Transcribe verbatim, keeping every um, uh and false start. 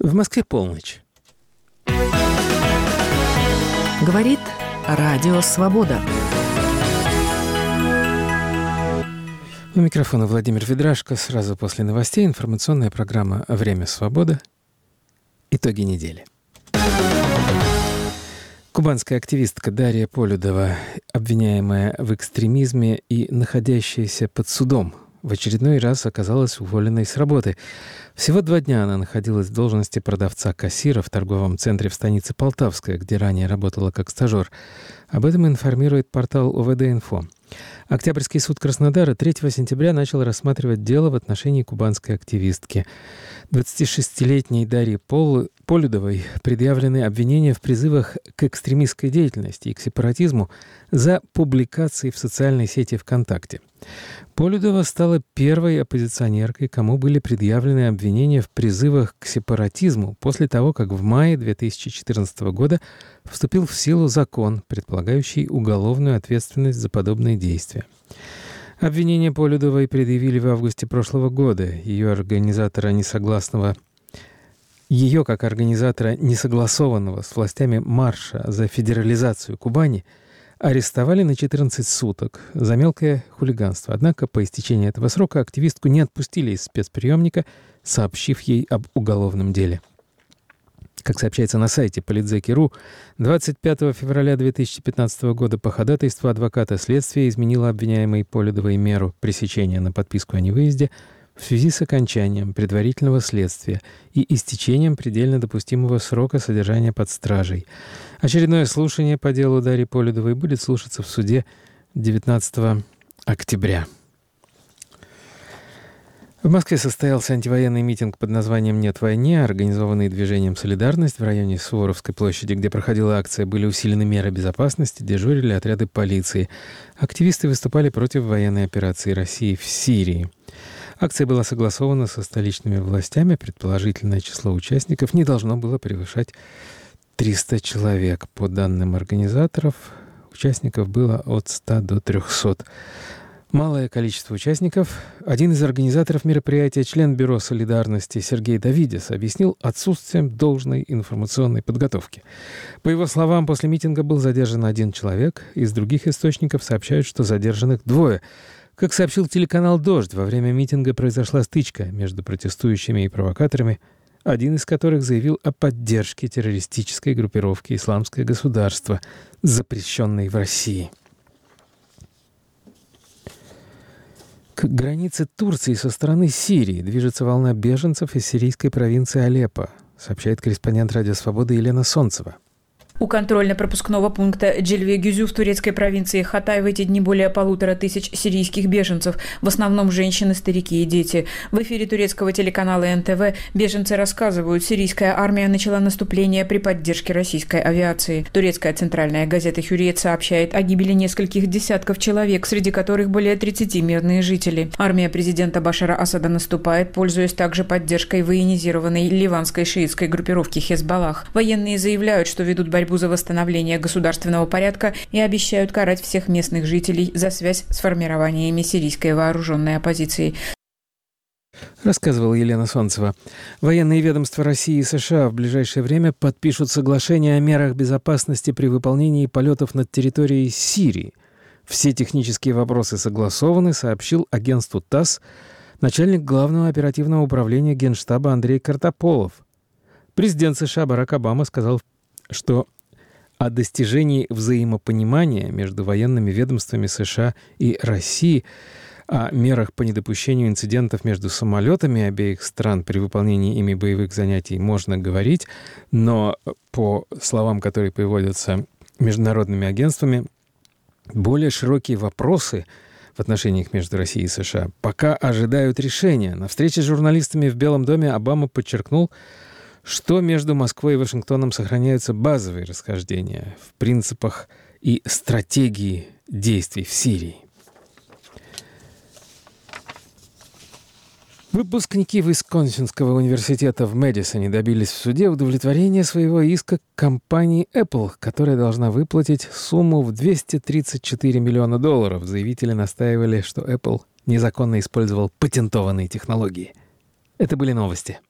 В Москве полночь. Говорит Радио Свобода. У микрофона Владимир Ведрашко. Сразу после новостей информационная программа «Время свободы». Итоги недели. Кубанская активистка Дарья Полюдова, обвиняемая в экстремизме и находящаяся под судом, в очередной раз оказалась уволенной с работы. Всего два дня она находилась в должности продавца-кассира в торговом центре в станице Полтавская, где ранее работала как стажер. Об этом информирует портал О В Д-Инфо. Октябрьский суд Краснодара третьего сентября начал рассматривать дело в отношении кубанской активистки. двадцатишестилетней Дарье Пол... Полюдовой предъявлены обвинения в призывах к экстремистской деятельности и к сепаратизму за публикации в социальной сети ВКонтакте. Полюдова стала первой оппозиционеркой, кому были предъявлены обвинения в призывах к сепаратизму после того, как в мае две тысячи четырнадцатого года вступил в силу закон, предполагающий уголовную ответственность за подобные действия. Обвинения Полюдовой предъявили в августе прошлого года. Ее организатора несогласного Ее, как организатора несогласованного с властями марша за федерализацию Кубани, арестовали на четырнадцать суток за мелкое хулиганство. Однако по истечении этого срока активистку не отпустили из спецприемника, сообщив ей об уголовном деле. Как сообщается на сайте Политзеки точка ру, двадцать пятого февраля две тысячи пятнадцатого года по ходатайству адвоката следствия изменило обвиняемой Полюдовой меру пресечения на подписку о невыезде в связи с окончанием предварительного следствия и истечением предельно допустимого срока содержания под стражей. Очередное слушание по делу Дарьи Полюдовой будет слушаться в суде девятнадцатого октября. В Москве состоялся антивоенный митинг под названием «Нет войне», организованный движением «Солидарность» в районе Суворовской площади, где проходила акция. Были усилены меры безопасности, дежурили отряды полиции. Активисты выступали против военной операции России в Сирии. Акция была согласована со столичными властями. Предположительное число участников не должно было превышать триста человек. По данным организаторов, участников было от ста до трехсот. Малое количество участников. Один из организаторов мероприятия, член Бюро солидарности Сергей Давидес, объяснил отсутствием должной информационной подготовки. По его словам, после митинга был задержан один человек. Из других источников сообщают, что задержанных двое. Как сообщил телеканал «Дождь», во время митинга произошла стычка между протестующими и провокаторами, один из которых заявил о поддержке террористической группировки «Исламское государство», запрещенной в России. К границе Турции со стороны Сирии движется волна беженцев из сирийской провинции Алеппо, сообщает корреспондент «Радио Свобода» Елена Солнцева. У контрольно-пропускного пункта Джельве-Гюзю в турецкой провинции Хатай в эти дни более полутора тысяч сирийских беженцев, в основном женщины, старики и дети. В эфире турецкого телеканала Эн Тэ Вэ беженцы рассказывают, сирийская армия начала наступление при поддержке российской авиации. Турецкая центральная газета «Хюриет» сообщает о гибели нескольких десятков человек, среди которых более тридцати мирные жители. Армия президента Башара Асада наступает, пользуясь также поддержкой военизированной ливанской шиитской группировки Хезболлах. Военные заявляют, что ведут борьбу за восстановление государственного порядка и обещают карать всех местных жителей за связь с формированиями сирийской вооруженной оппозиции. Рассказывала Елена Солнцева. Военные ведомства России и США в ближайшее время подпишут соглашение о мерах безопасности при выполнении полетов над территорией Сирии. Все технические вопросы согласованы, сообщил агентству ТАСС начальник Главного оперативного управления Генштаба Андрей Картополов. Президент США Барак Обама сказал, что о достижении взаимопонимания между военными ведомствами США и России, о мерах по недопущению инцидентов между самолетами обеих стран при выполнении ими боевых занятий можно говорить, но по словам, которые приводятся международными агентствами, более широкие вопросы в отношениях между Россией и США пока ожидают решения. На встрече с журналистами в Белом доме Обама подчеркнул, что между Москвой и Вашингтоном сохраняются базовые расхождения в принципах и стратегии действий в Сирии. Выпускники Висконсинского университета в Мэдисоне добились в суде удовлетворения своего иска к компании Apple, которая должна выплатить сумму в двести тридцать четыре миллиона долларов. Заявители настаивали, что Apple незаконно использовал патентованные технологии. Это были новости.